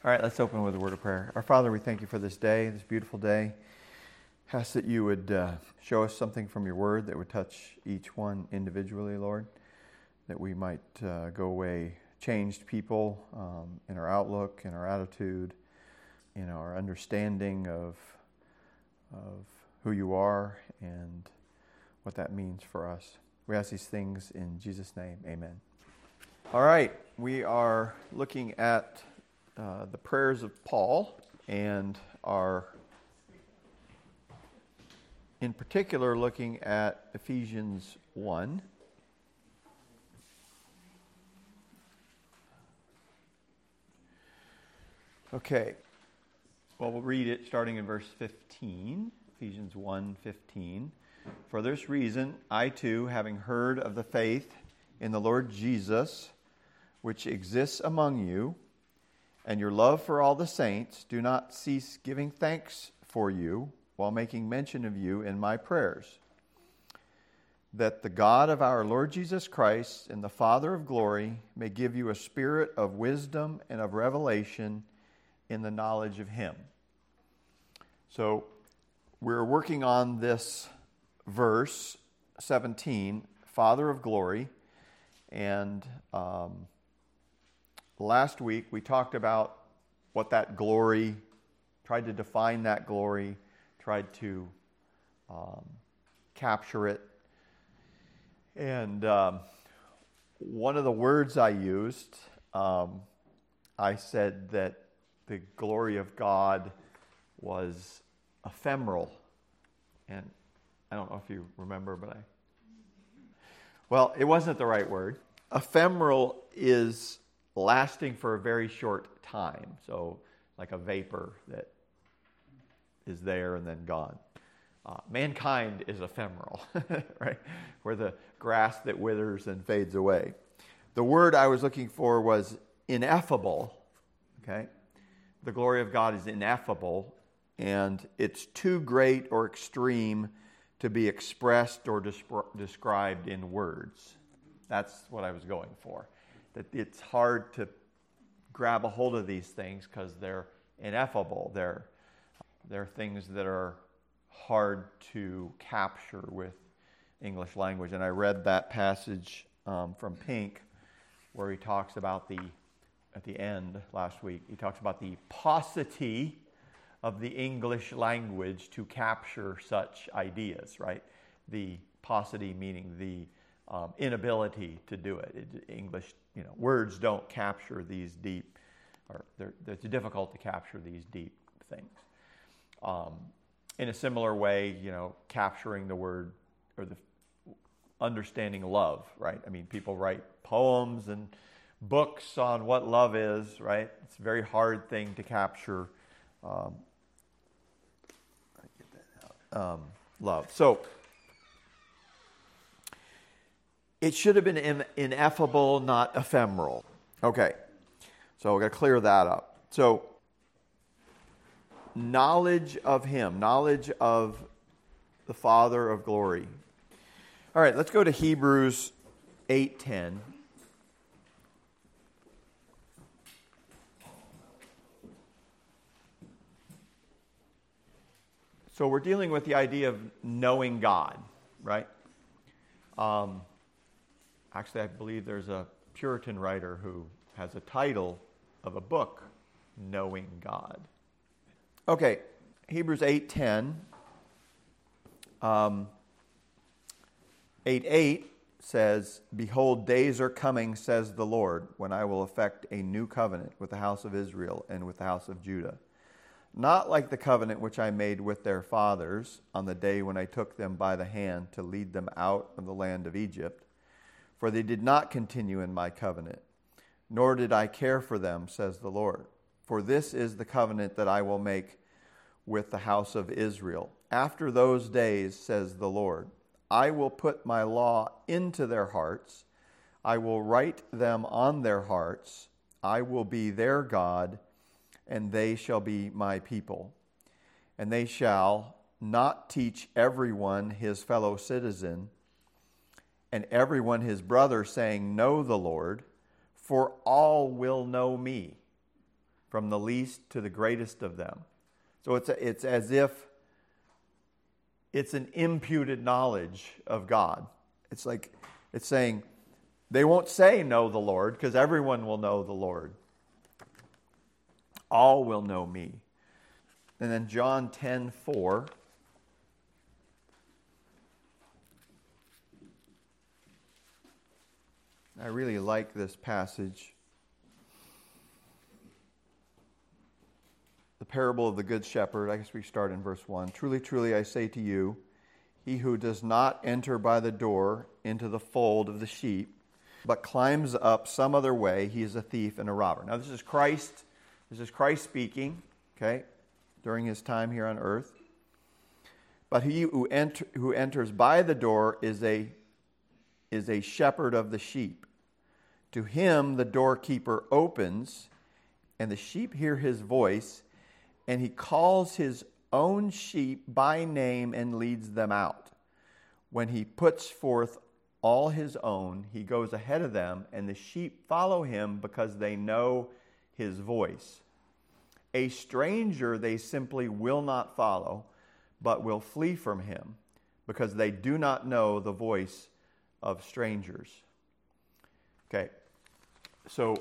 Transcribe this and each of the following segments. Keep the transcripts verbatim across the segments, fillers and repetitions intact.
All right, let's open with a word of prayer. Our Father, we thank you for this day, this beautiful day. Ask that you would uh, show us something from your word that would touch each one individually, Lord, that we might uh, go away changed people um, in our outlook, in our attitude, in our understanding of, of who you are and what that means for us. We ask these things in Jesus' name, amen. All right, we are looking at Uh, the prayers of Paul, and are in particular looking at Ephesians one. Okay, well, we'll read it starting in verse fifteen, Ephesians one fifteen. For this reason, I too, having heard of the faith in the Lord Jesus, which exists among you, and your love for all the saints, do not cease giving thanks for you while making mention of you in my prayers, that the God of our Lord Jesus Christ and the Father of glory may give you a spirit of wisdom and of revelation in the knowledge of Him. So we're working on this verse seventeen, Father of glory, and um, last week, we talked about what that glory, tried to define that glory, tried to um, capture it. And um, one of the words I used, um, I said that the glory of God was ephemeral. And I don't know if you remember, but I... Well, it wasn't the right word. Ephemeral is lasting for a very short time. So like a vapor that is there and then gone. Uh, mankind is ephemeral, right? We're the grass that withers and fades away. The word I was looking for was ineffable, okay? The glory of God is ineffable, and it's too great or extreme to be expressed or desp- described in words. That's what I was going for. That it's hard to grab a hold of these things because they're ineffable. They're, they're things that are hard to capture with English language. And I read that passage um, from Pink where he talks about the, at the end last week, he talks about the paucity of the English language to capture such ideas, right? The paucity meaning the um, inability to do it. it. English, you know, words don't capture these deep, or they're, it's difficult to capture these deep things. Um, in a similar way, you know, capturing the word or the understanding love, right? I mean, people write poems and books on what love is, right? It's a very hard thing to capture. Um, get that out. Um, love. So it should have been ineffable, not ephemeral. Okay, so we've got to clear that up. So knowledge of Him, knowledge of the Father of glory. All right, let's go to Hebrews eight ten. So we're dealing with the idea of knowing God, right? Um, actually, I believe there's a Puritan writer who has a title of a book, Knowing God. Okay, Hebrews eight ten. Um, eight eight says, Behold, days are coming, says the Lord, when I will effect a new covenant with the house of Israel and with the house of Judah. Not like the covenant which I made with their fathers on the day when I took them by the hand to lead them out of the land of Egypt. For they did not continue in my covenant, nor did I care for them, says the Lord. For this is the covenant that I will make with the house of Israel. After those days, says the Lord, I will put my law into their hearts. I will write them on their hearts. I will be their God, and they shall be my people. And they shall not teach everyone his fellow citizen and everyone his brother, saying, Know the Lord, for all will know me, from the least to the greatest of them. So it's, a, it's as if it's an imputed knowledge of God. It's like, it's saying, they won't say know the Lord, because everyone will know the Lord. All will know me. And then John ten four. I really like this passage. The parable of the Good Shepherd. I guess we start in verse one. Truly, truly, I say to you, he who does not enter by the door into the fold of the sheep, but climbs up some other way, he is a thief and a robber. Now, this is Christ. This is Christ speaking, okay, during his time here on earth. But he who, enter, who enters by the door is a, is a shepherd of the sheep. To him the doorkeeper opens, and the sheep hear his voice, and he calls his own sheep by name and leads them out. When he puts forth all his own, he goes ahead of them, and the sheep follow him because they know his voice. A stranger they simply will not follow, but will flee from him, because they do not know the voice of strangers. Okay, so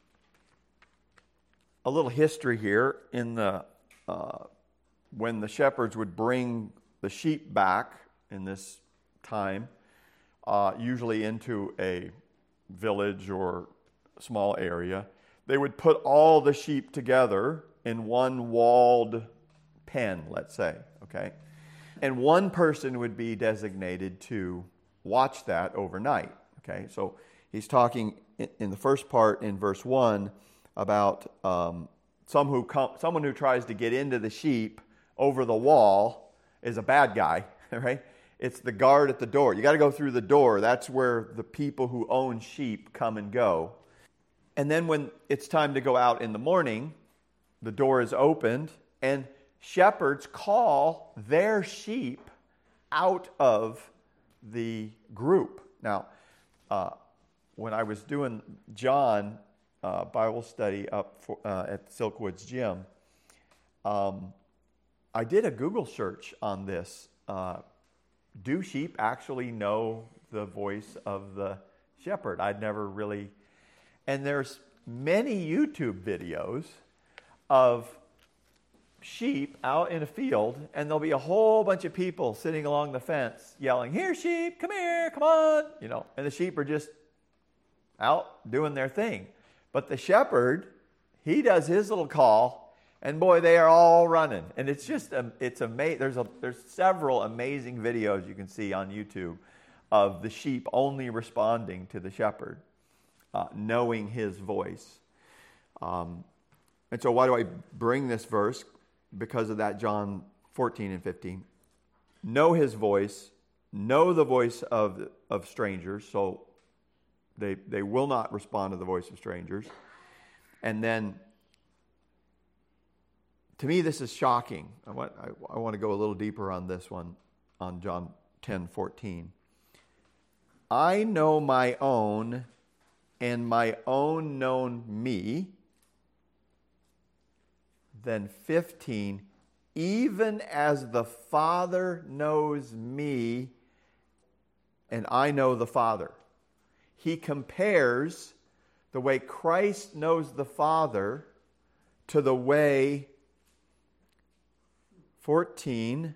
a little history here. In the uh, when the shepherds would bring the sheep back in this time, uh, usually into a village or small area, they would put all the sheep together in one walled pen, let's say, okay? And one person would be designated to watch that overnight, okay? So he's talking in the first part in verse one about um, some who come, someone who tries to get into the sheep over the wall is a bad guy, right? It's the guard at the door. You got to go through the door. That's where the people who own sheep come and go. And then when it's time to go out in the morning, the door is opened, and shepherds call their sheep out of the group. Now, uh, when I was doing John uh, Bible study up for, uh, at Silkwoods Gym, um, I did a Google search on this. Uh, do sheep actually know the voice of the shepherd? I'd never really... And there's many YouTube videos of sheep out in a field, and there'll be a whole bunch of people sitting along the fence yelling, "Here, sheep, come here, come on," you know, and the sheep are just out doing their thing. But the shepherd, he does his little call, and boy, they are all running. And it's just, um, it's amazing. There's a, there's several amazing videos you can see on YouTube of the sheep only responding to the shepherd, uh, knowing his voice. Um, and so why do I bring this verse? Because of that, John fourteen and fifteen. Know his voice, know the voice of, of strangers, so they, they will not respond to the voice of strangers. And then, to me, this is shocking. I want, I, I want to go a little deeper on this one, on John ten fourteen. I know my own, and my own know me. Then fifteen, even as the Father knows me, and I know the Father. He compares the way Christ knows the Father to the way, fourteen,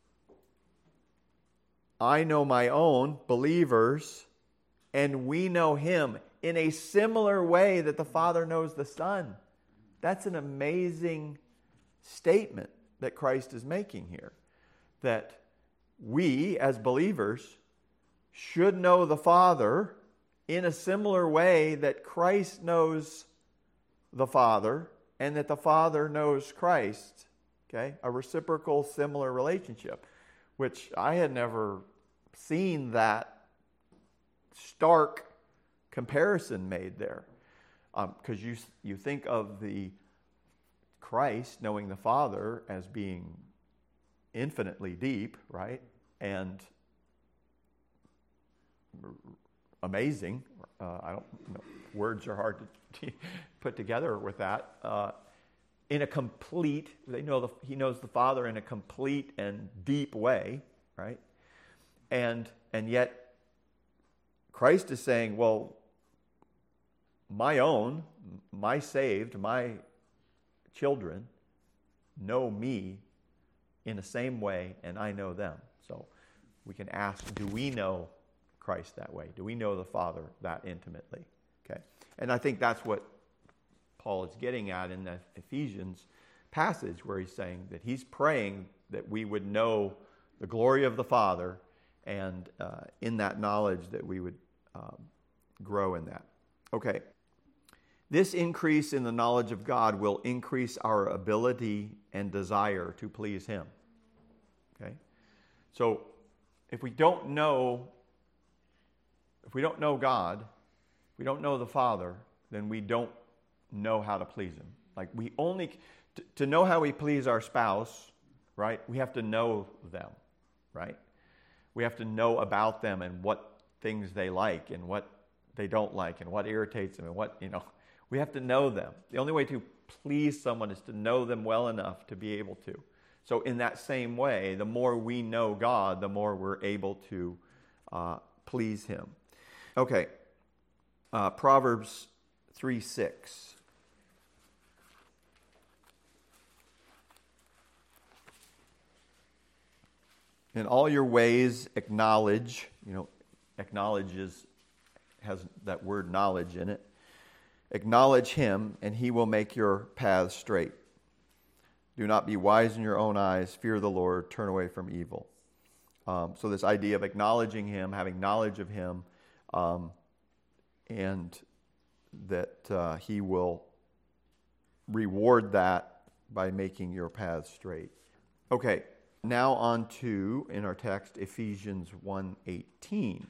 I know my own, believers, and we know him in a similar way that the Father knows the Son. That's an amazing statement that Christ is making here. That we, as believers, should know the Father in a similar way that Christ knows the Father and that the Father knows Christ. Okay? A reciprocal, similar relationship, which I had never seen that stark comparison made there. Because um, you you think of the Christ knowing the Father as being infinitely deep, right? And amazing. Uh, I don't know. Words are hard to put together with that. Uh, in a complete, they know the, he knows the Father in a complete and deep way, right? And and yet Christ is saying, well, my own, my saved, my children know me in the same way, and I know them. So we can ask, do we know Christ that way? Do we know the Father that intimately? Okay, and I think that's what Paul is getting at in the Ephesians passage, where he's saying that he's praying that we would know the glory of the Father, and uh, in that knowledge that we would um, grow in that. Okay. This increase in the knowledge of God will increase our ability and desire to please Him. Okay? So, if we don't know, if we don't know God, if we don't know the Father, then we don't know how to please Him. Like, we only, to, to know how we please our spouse, right, we have to know them, right? We have to know about them and what things they like and what they don't like and what irritates them and what, you know, we have to know them. The only way to please someone is to know them well enough to be able to. So in that same way, the more we know God, the more we're able to uh, please Him. Okay, uh, Proverbs three six. In all your ways acknowledge, you know, acknowledge is, has that word knowledge in it. Acknowledge Him, and He will make your paths straight. Do not be wise in your own eyes. Fear the Lord. Turn away from evil. Um, so this idea of acknowledging Him, having knowledge of Him, um, and that uh, He will reward that by making your paths straight. Okay, now on to, in our text, Ephesians one eighteen.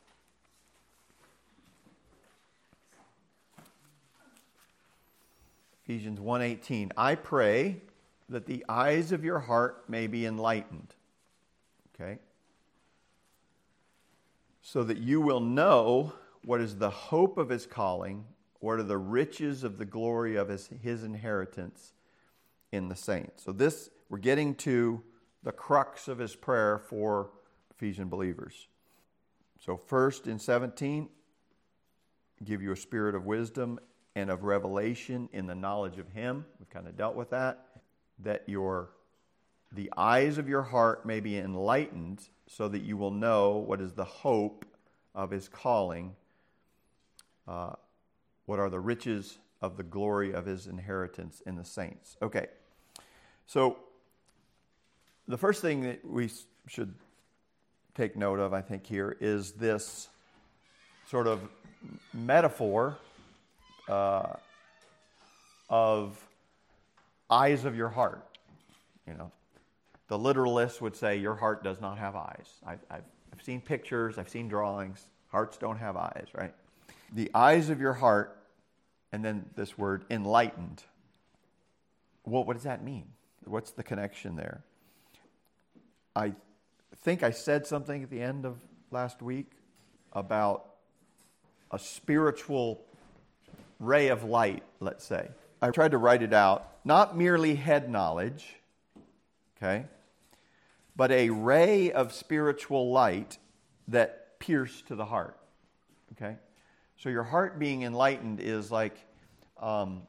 Ephesians one eighteen. I pray that the eyes of your heart may be enlightened. Okay? So that you will know what is the hope of His calling, what are the riches of the glory of His, his inheritance in the saints. So this, we're getting to the crux of his prayer for Ephesian believers. So first in seventeen, give you a spirit of wisdom and of revelation in the knowledge of Him. We've kind of dealt with that. That your the eyes of your heart may be enlightened so that you will know what is the hope of His calling, uh, what are the riches of the glory of His inheritance in the saints. Okay, so the first thing that we should take note of, I think, here is this sort of metaphor uh, of eyes of your heart. You know, the literalist would say your heart does not have eyes. I've, I've, I've seen pictures, I've seen drawings. Hearts don't have eyes, right? The eyes of your heart, and then this word enlightened. Well, what does that mean? What's the connection there? I think I said something at the end of last week about a spiritual ray of light, let's say. I tried to write it out. Not merely head knowledge, okay, but a ray of spiritual light that pierced to the heart, okay? So your heart being enlightened is like um,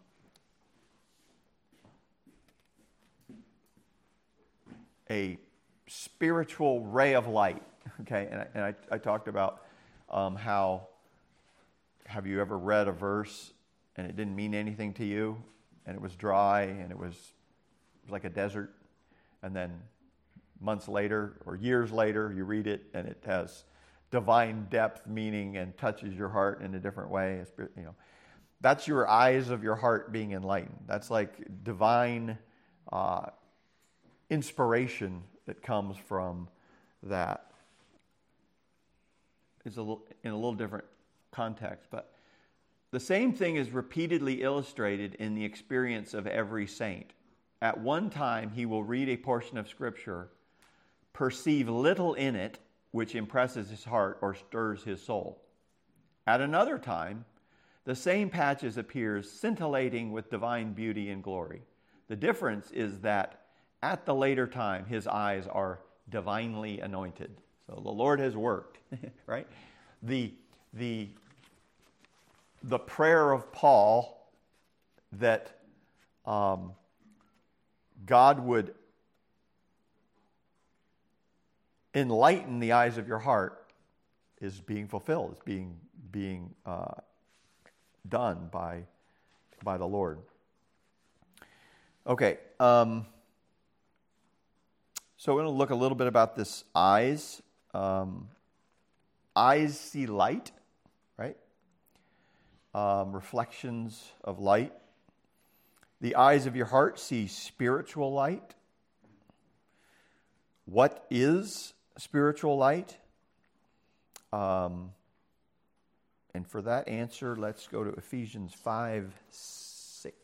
a spiritual ray of light, okay? And I, and I, I talked about um, how, have you ever read a verse and it didn't mean anything to you, and it was dry, and it was, it was like a desert, and then months later or years later you read it and it has divine depth, meaning, and touches your heart in a different way. It's, you know, that's your eyes of your heart being enlightened. That's like divine uh, inspiration that comes from that. It's a little, in a little different context, but the same thing is repeatedly illustrated in the experience of every saint. At one time, he will read a portion of Scripture, perceive little in it which impresses his heart or stirs his soul. At another time, the same passage appears scintillating with divine beauty and glory. The difference is that at the later time, his eyes are divinely anointed. So the Lord has worked, right? The, the, the prayer of Paul that um, God would enlighten the eyes of your heart is being fulfilled. It's being being uh, done by by the Lord. Okay, um, so we're going to look a little bit about this eyes. Um, eyes see light, right? Um, reflections of light. The eyes of your heart see spiritual light. What is spiritual light? Um, and for that answer, let's go to Ephesians five six.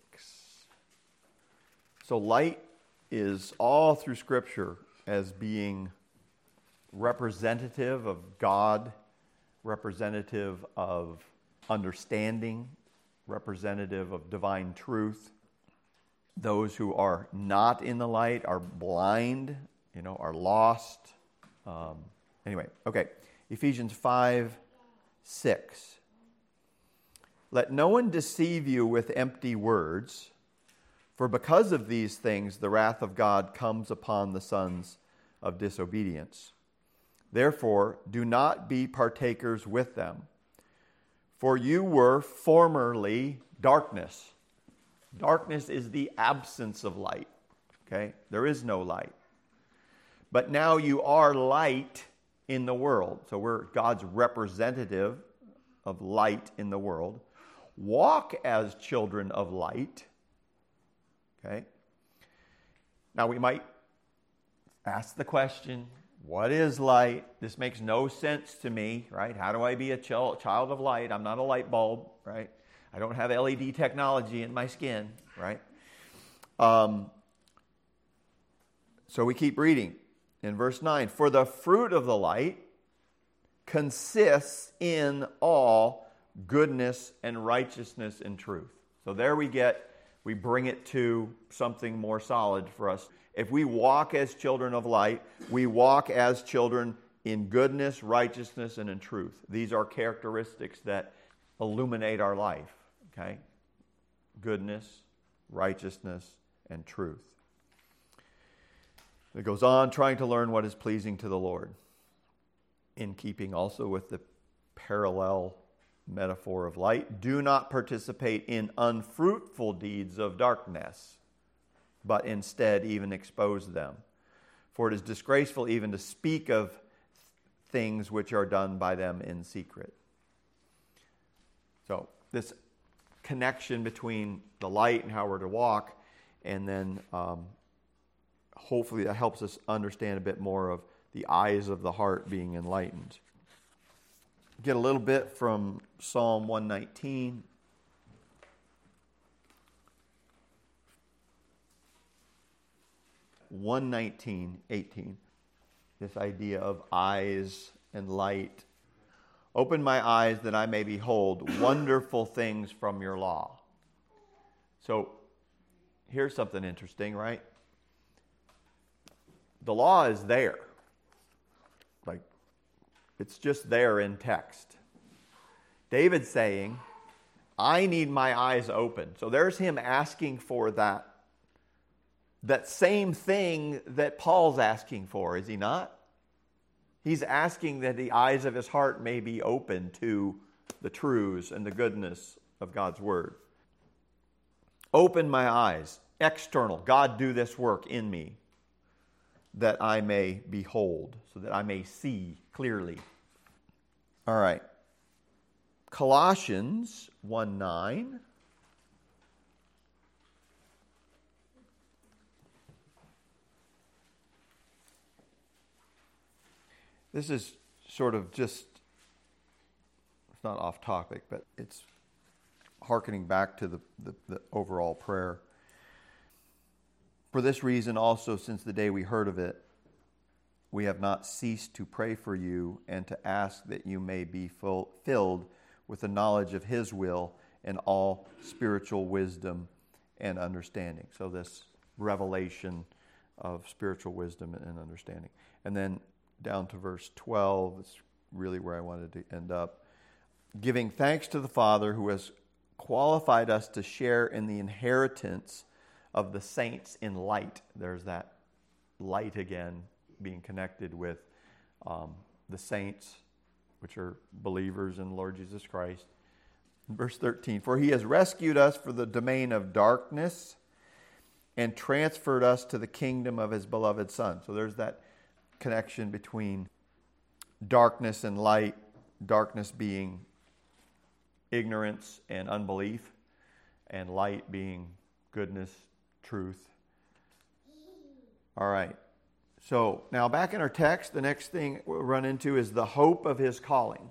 So light is all through Scripture as being representative of God, representative of understanding, representative of divine truth. Those who are not in the light are blind, you know, are lost. Um, anyway, okay. Ephesians five six. Let no one deceive you with empty words, for because of these things the wrath of God comes upon the sons of disobedience. Therefore, do not be partakers with them. For you were formerly darkness. Darkness is the absence of light. Okay? There is no light. But now you are light in the world. So we're God's representative of light in the world. Walk as children of light. Okay? Now we might ask the question, what is light? This makes no sense to me, right? How do I be a ch- child of light? I'm not a light bulb, right? I don't have L E D technology in my skin, right? Um, so we keep reading in verse nine. For the fruit of the light consists in all goodness and righteousness and truth. So there we get, we bring it to something more solid for us. If we walk as children of light, we walk as children in goodness, righteousness, and in truth. These are characteristics that illuminate our life. Okay? Goodness, righteousness, and truth. It goes on trying to learn what is pleasing to the Lord, in keeping also with the parallel metaphor of light. Do not participate in unfruitful deeds of darkness, but instead even expose them. For it is disgraceful even to speak of things which are done by them in secret. So this connection between the light and how we're to walk, and then um, hopefully that helps us understand a bit more of the eyes of the heart being enlightened. Get a little bit from Psalm one nineteen. one nineteen, eighteen. This idea of eyes and light. Open my eyes that I may behold wonderful things from your law. So here's something interesting, right? The law is there. Like, it's just there in text. David's saying, I need my eyes open. So there's him asking for that. That same thing that Paul's asking for, is he not? He's asking that the eyes of his heart may be open to the truths and the goodness of God's word. Open my eyes, external. God, do this work in me, that I may behold, so that I may see clearly. All right. Colossians one nine. This is sort of just, it's not off topic, but it's hearkening back to the, the, the overall prayer. For this reason also, since the day we heard of it, we have not ceased to pray for you and to ask that you may be full, filled with the knowledge of His will and all spiritual wisdom and understanding. So this revelation of spiritual wisdom and understanding. And then down to verse twelve, is really where I wanted to end up. Giving thanks to the Father who has qualified us to share in the inheritance of the saints in light. There's that light again being connected with um, the saints, which are believers in the Lord Jesus Christ. Verse thirteen, for he has rescued us from the domain of darkness and transferred us to the kingdom of his beloved Son. So there's that connection between darkness and light, darkness being ignorance and unbelief, and light being goodness, truth. All right. So now back in our text, the next thing we'll run into is the hope of his calling.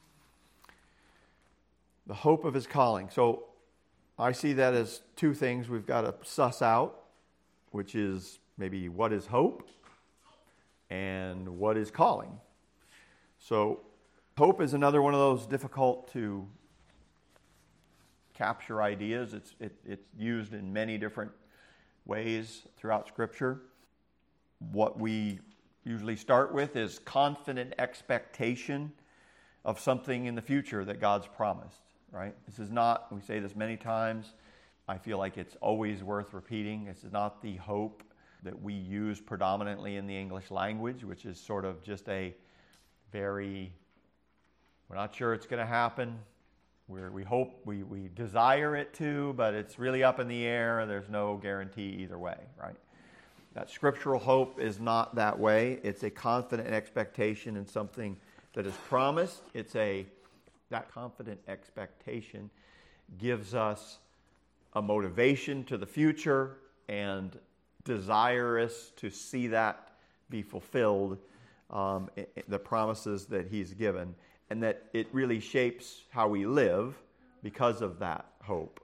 The hope of his calling. So I see that as two things we've got to suss out, which is maybe what is hope and what is calling. So hope is another one of those difficult to capture ideas. It's it, it's used in many different ways throughout Scripture. What we usually start with is confident expectation of something in the future that God's promised, right? This is not, we say this many times, I feel like it's always worth repeating. This is not the hope that we use predominantly in the English language, which is sort of just a very, we're not sure it's going to happen. We're, we hope, we, we desire it to, but it's really up in the air. There's no guarantee either way, right? That scriptural hope is not that way. It's a confident expectation in something that is promised. It's a, that confident expectation gives us a motivation to the future and desirous to see that be fulfilled, um, the promises that he's given, and that it really shapes how we live because of that hope.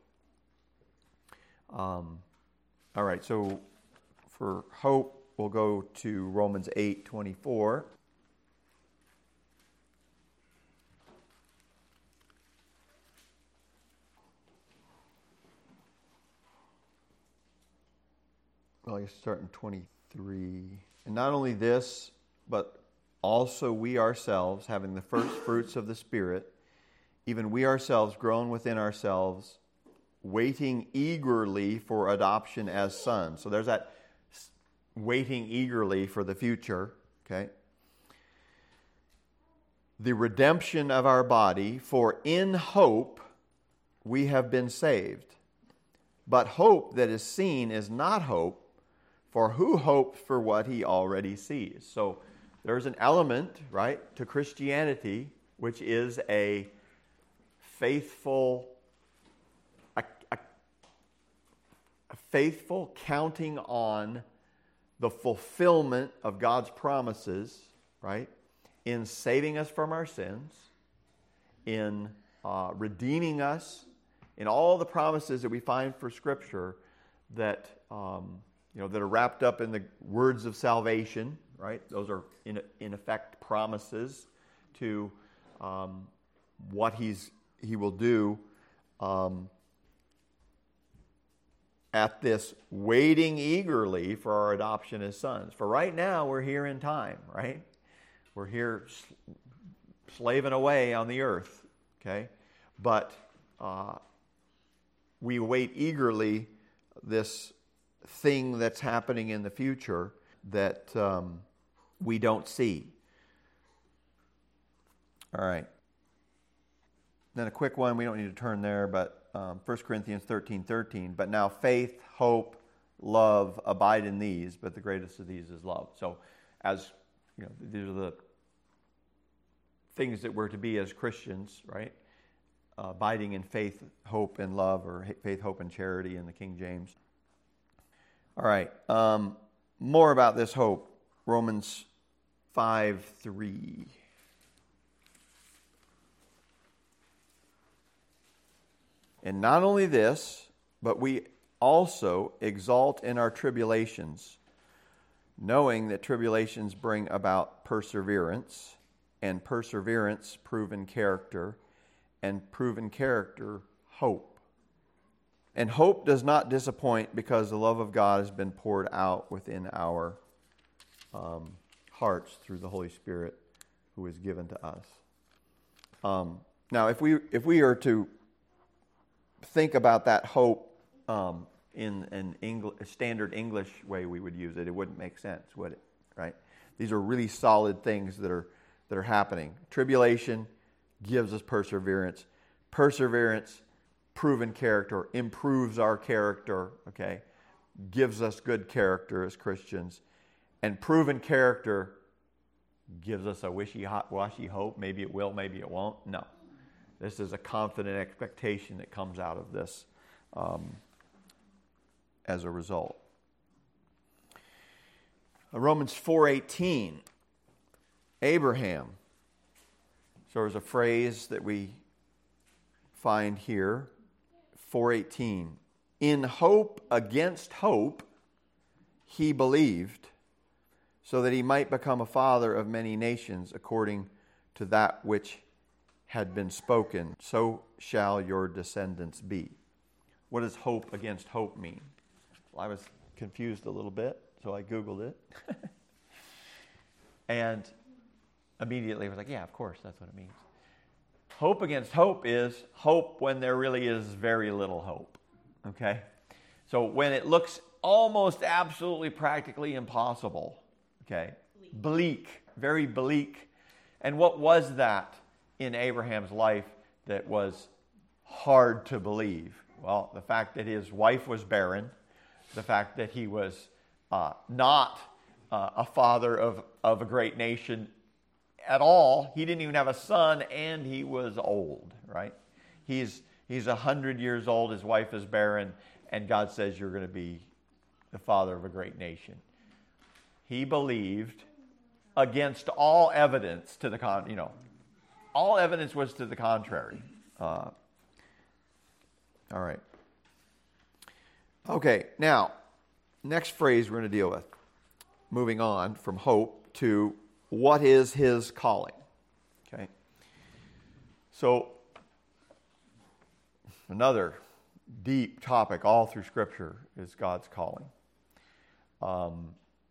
Um, all right, so for hope, we'll go to Romans eight twenty-four. Well, I guess start in twenty-three. And not only this, but also we ourselves, having the first fruits of the Spirit, even we ourselves grown within ourselves, waiting eagerly for adoption as sons. So there's that waiting eagerly for the future, okay? The redemption of our body, for in hope we have been saved. But hope that is seen is not hope, for who hopes for what he already sees? So there's an element, right, to Christianity, which is a faithful, a, a, a faithful counting on the fulfillment of God's promises, right, in saving us from our sins, in uh, redeeming us, in all the promises that we find for Scripture that um, you know that are wrapped up in the words of salvation, right? Those are in in effect promises to um, what He's He will do. Um, at this waiting eagerly for our adoption as sons. For right now, we're here in time, right? We're here slaving away on the earth, okay? But uh, we wait eagerly this thing that's happening in the future that um, we don't see. All right. Then a quick one, we don't need to turn there, but um, First Corinthians thirteen thirteen. But now faith, hope, love abide in these, but the greatest of these is love. So as, you know, these are the things that we're to be as Christians, right? Uh, abiding in faith, hope, and love, or faith, hope, and charity in the King James. All right. Um, more about this hope. Romans five three. And not only this, but we also exult in our tribulations, knowing that tribulations bring about perseverance, and perseverance, proven character, and proven character, hope. And hope does not disappoint because the love of God has been poured out within our um, hearts through the Holy Spirit who is given to us. Um, now, if we if we are to think about that hope um, in an Engl- standard English way we would use it, it wouldn't make sense, would it? Right? These are really solid things that are that are happening. Tribulation gives us perseverance. Perseverance, proven character, improves our character, okay? Gives us good character as Christians. And proven character gives us a wishy-washy hope. Maybe it will, maybe it won't. No. This is a confident expectation that comes out of this um, as a result. Romans four eighteen, Abraham. So there's a phrase that we find here, four eighteen. In hope against hope, he believed, so that he might become a father of many nations, according to that which had been spoken. So shall your descendants be. What does hope against hope mean? Well, I was confused a little bit, so I Googled it. And immediately I was like, yeah, of course, that's what it means. Hope against hope is hope when there really is very little hope. Okay? So when it looks almost absolutely practically impossible. Okay? Bleak. bleak, very bleak. And what was that in Abraham's life that was hard to believe? Well, the fact that his wife was barren, the fact that he was uh, not uh, a father of, of a great nation at all. He didn't even have a son, and he was old, right? He's he's a hundred years old. His wife is barren, and God says you're going to be the father of a great nation. He believed against all evidence to the con. You know, all evidence was to the contrary. Uh, all right. Okay. Now, next phrase we're going to deal with. Moving on from hope to what is his calling? Okay. So, another deep topic all through Scripture is God's calling. Um,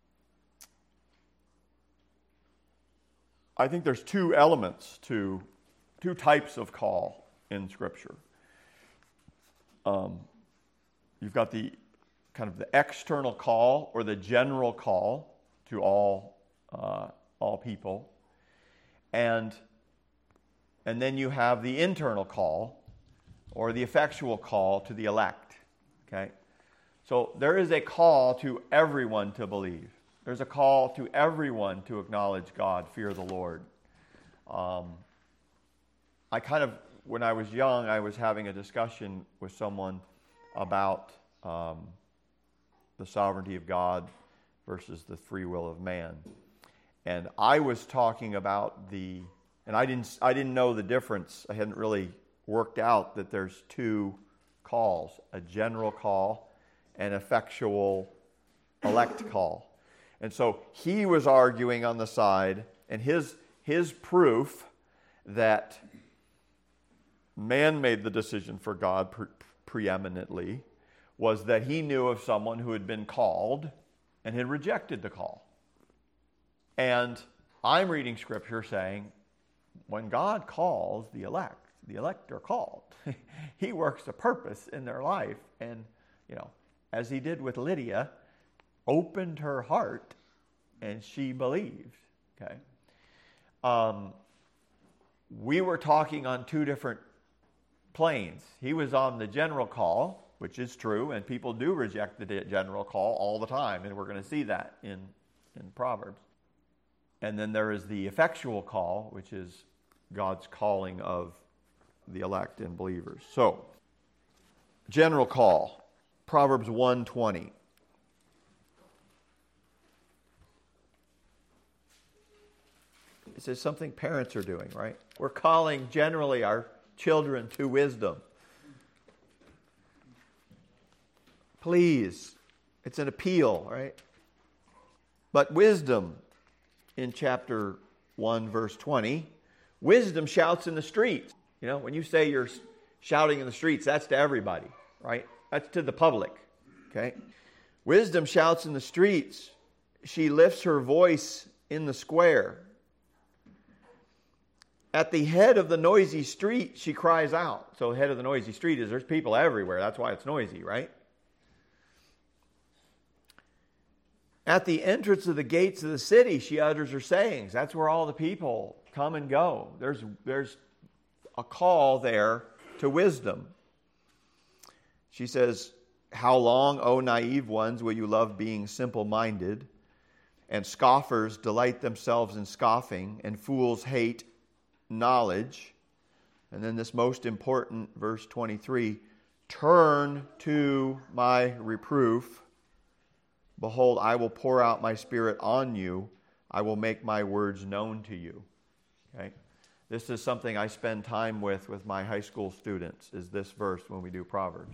I think there's two elements to, two types of call in Scripture. Um, you've got the kind of the external call or the general call to all uh, all people, and and then you have the internal call or the effectual call to the elect. Okay, so there is a call to everyone to believe. There's a call to everyone to acknowledge God, fear the Lord. Um, I kind of, when I was young, I was having a discussion with someone about um, the sovereignty of God versus the free will of man. And I was talking about the, and I didn't I didn't know the difference. I hadn't really worked out that there's two calls, a general call and effectual elect call. And so he was arguing on the side, and his his proof that man made the decision for God pre- preeminently was that he knew of someone who had been called and had rejected the call. And I'm reading Scripture saying, when God calls the elect, the elect are called. He works a purpose in their life. And, you know, as he did with Lydia, opened her heart and she believed. Okay. Um, we were talking on two different planes. He was on the general call, which is true, and people do reject the general call all the time, and we're going to see that in, in Proverbs. And then there is the effectual call, which is God's calling of the elect and believers. So, general call, Proverbs one twenty. This is something parents are doing, right? We're calling generally our children to wisdom. Please. It's an appeal, right? But wisdom, in chapter one, verse twenty, wisdom shouts in the streets. You know, when you say you're shouting in the streets, that's to everybody, right? That's to the public. Okay? Wisdom shouts in the streets. She lifts her voice in the square. At the head of the noisy street, she cries out. So the head of the noisy street is there's people everywhere. That's why it's noisy, right? At the entrance of the gates of the city, she utters her sayings. That's where all the people come and go. There's, there's a call there to wisdom. She says, how long, O naive ones, will you love being simple-minded? And scoffers delight themselves in scoffing, and fools hate knowledge. And then this most important, verse twenty-three, turn to my reproof. Behold, I will pour out my Spirit on you. I will make my words known to you. Okay? This is something I spend time with with my high school students, is this verse when we do Proverbs.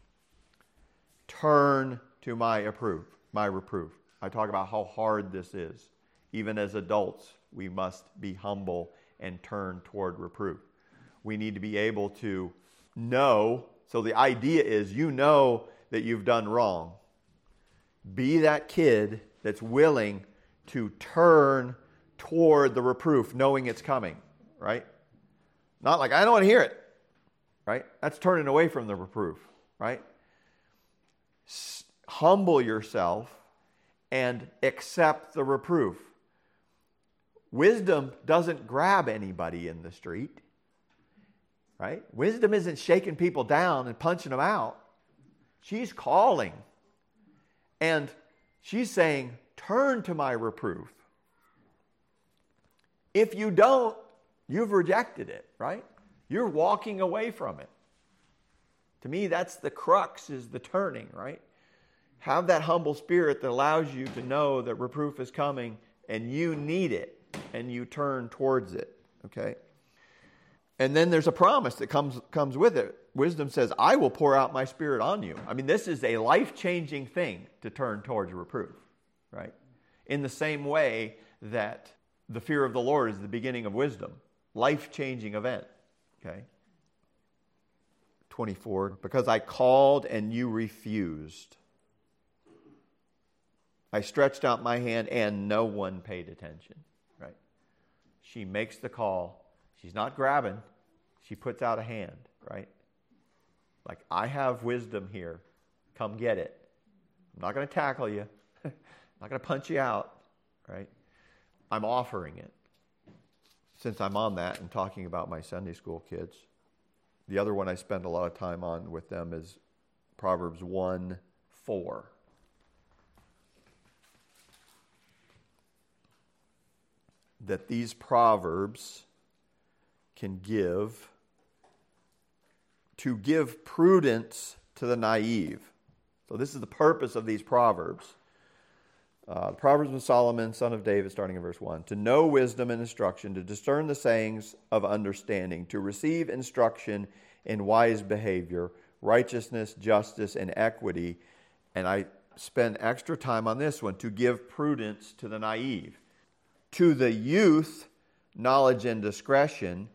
Turn to my reproof, my reproof. I talk about how hard this is. Even as adults, we must be humble and turn toward reproof. We need to be able to know. So the idea is you know that you've done wrong. Be that kid that's willing to turn toward the reproof, knowing it's coming, right? Not like, I don't want to hear it, right? That's turning away from the reproof, right? S- humble yourself and accept the reproof. Wisdom doesn't grab anybody in the street, right? Wisdom isn't shaking people down and punching them out. She's calling. And she's saying, turn to my reproof. If you don't, you've rejected it, right? You're walking away from it. To me, that's the crux, is the turning, right? Have that humble spirit that allows you to know that reproof is coming and you need it, and you turn towards it, okay? And then there's a promise that comes, comes with it. Wisdom says, I will pour out my Spirit on you. I mean, this is a life-changing thing to turn towards reproof, right? In the same way that the fear of the Lord is the beginning of wisdom. Life-changing event, okay? twenty-four, because I called and you refused. I stretched out my hand and no one paid attention, right? She makes the call. She's not grabbing. She puts out a hand, right? Like, I have wisdom here. Come get it. I'm not going to tackle you. I'm not going to punch you out, right? I'm offering it. Since I'm on that and talking about my Sunday school kids, the other one I spend a lot of time on with them is Proverbs one four. That these proverbs can give, to give prudence to the naive. So this is the purpose of these proverbs. Uh, the Proverbs of Solomon, son of David, starting in verse one. To know wisdom and instruction, to discern the sayings of understanding, to receive instruction in wise behavior, righteousness, justice, and equity. And I spend extra time on this one, to give prudence to the naive. To the youth, knowledge and discretion.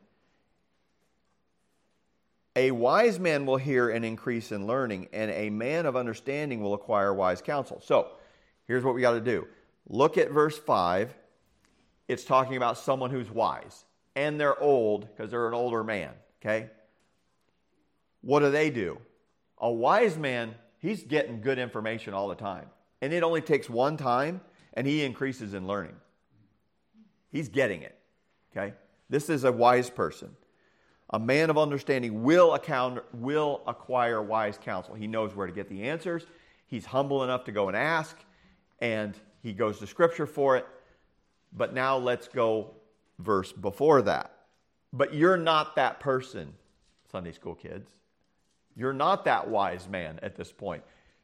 A wise man will hear and increase in learning, and a man of understanding will acquire wise counsel. So, here's what we got to do. Look at verse five. It's talking about someone who's wise. And they're old, because they're an older man. Okay? What do they do? A wise man, he's getting good information all the time. And it only takes one time, and he increases in learning. He's getting it. Okay? This is a wise person. A man of understanding will account, will acquire wise counsel. He knows where to get the answers. He's humble enough to go and ask. And he goes to Scripture for it. But now let's go verse before that. But you're not that person, Sunday school kids. You're not that wise man at this point.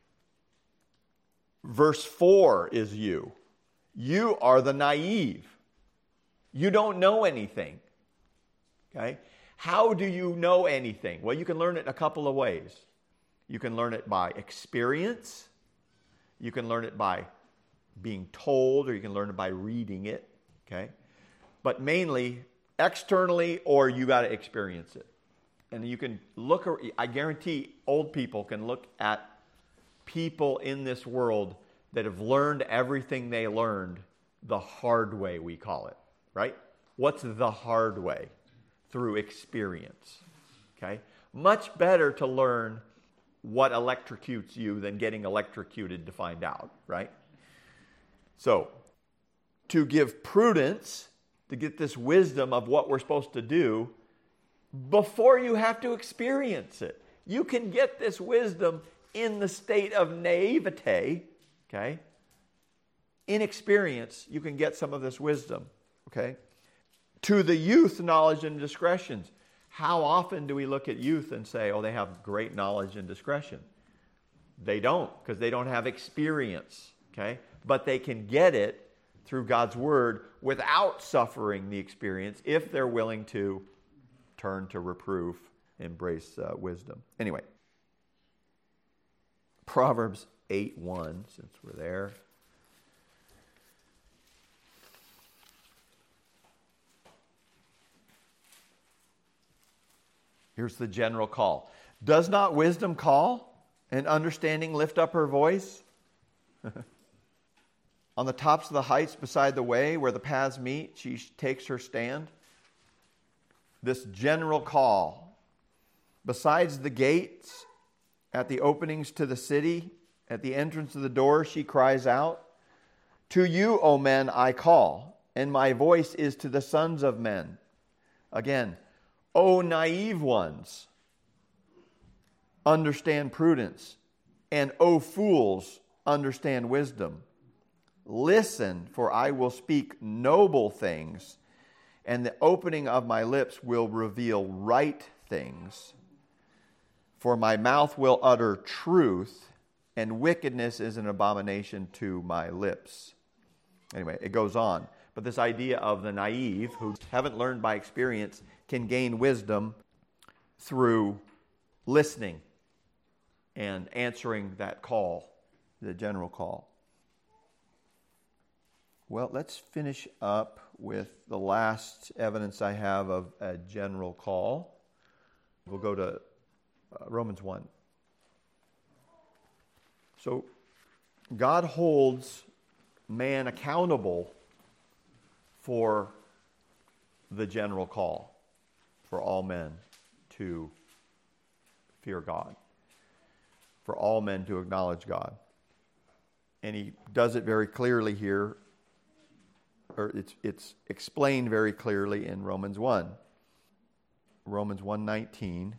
Verse four is you. You are the naive. You don't know anything. Okay? How do you know anything? Well, you can learn it in a couple of ways. You can learn it by experience. You can learn it by being told, or you can learn it by reading it. Okay? But mainly externally, or you got to experience it. and you can look, I guarantee old people can look at people in this world that have learned everything they learned the hard way, we call it, right? What's the hard way? Through experience, okay? Much better to learn what electrocutes you than getting electrocuted to find out, right? So, to give prudence, to get this wisdom of what we're supposed to do before you have to experience it. You can get this wisdom in the state of naivete, okay? Inexperience, you can get some of this wisdom, okay? To the youth, knowledge and discretions. How often do we look at youth and say, oh, they have great knowledge and discretion? They don't, because they don't have experience, okay? But they can get it through God's Word without suffering the experience if they're willing to turn to reproof, embrace uh, wisdom. Anyway, Proverbs eight one, since we're there. Here's the general call. Does not wisdom call, and understanding lift up her voice? On the tops of the heights beside the way where the paths meet, she takes her stand. This general call. Besides the gates, at the openings to the city, at the entrance of the door, she cries out, to you, O men, I call, and my voice is to the sons of men. Again, O naive ones, understand prudence, and O fools, understand wisdom. Listen, for I will speak noble things, and the opening of my lips will reveal right things. For my mouth will utter truth, and wickedness is an abomination to my lips. Anyway, it goes on. But this idea of the naive, who haven't learned by experience, can gain wisdom through listening and answering that call, the general call. Well, let's finish up with the last evidence I have of a general call. We'll go to uh, Romans one. So, God holds man accountable for the general call for all men to fear God, for all men to acknowledge God. And he does it very clearly here, or it's it's explained very clearly in Romans one. Romans one nineteen.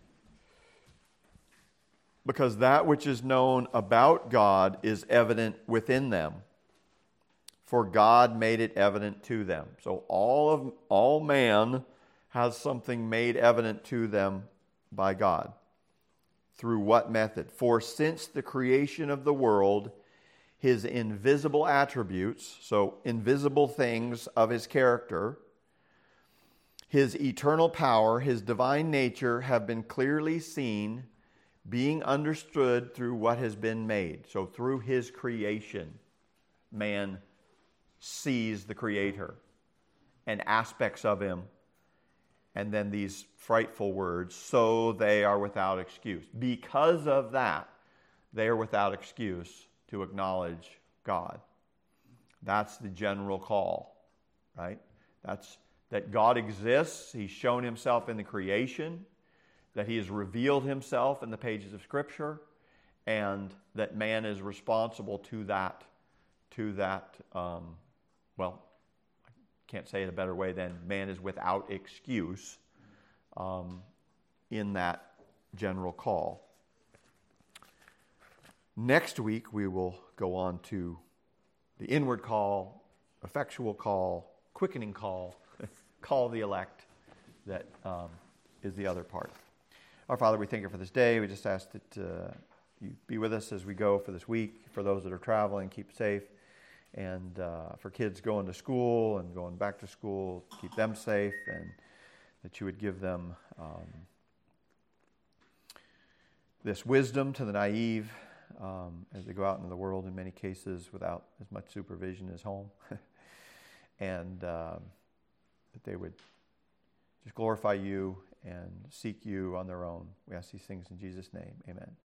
Because that which is known about God is evident within them, for God made it evident to them. So all of all man has something made evident to them by God. Through what method? For since the creation of the world, his invisible attributes, so invisible things of his character, his eternal power, his divine nature have been clearly seen, being understood through what has been made. So through his creation, man sees the Creator and aspects of him, and then these frightful words, so they are without excuse. Because of that, they are without excuse to acknowledge God. That's the general call, right? That's that God exists. He's shown himself in the creation, that he has revealed himself in the pages of Scripture, and that man is responsible to that, to that, um, well, I can't say it a better way than man is without excuse um, in that general call. Next week, we will go on to the inward call, effectual call, quickening call, call of the elect, that um, is the other part. Our Father, we thank you for this day. We just ask that uh, you be with us as we go for this week. For those that are traveling, keep safe. And uh, for kids going to school and going back to school, keep them safe. And that you would give them um, this wisdom to the naive um, as they go out into the world in many cases without as much supervision as home. and uh, that they would just glorify you and seek you on their own. We ask these things in Jesus' name. Amen.